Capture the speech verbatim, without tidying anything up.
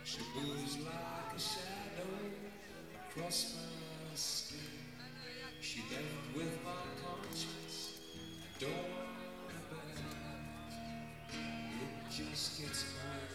She moves like a shadow across my skin. She left with my conscience. I don't wanna bad. It just gets hard.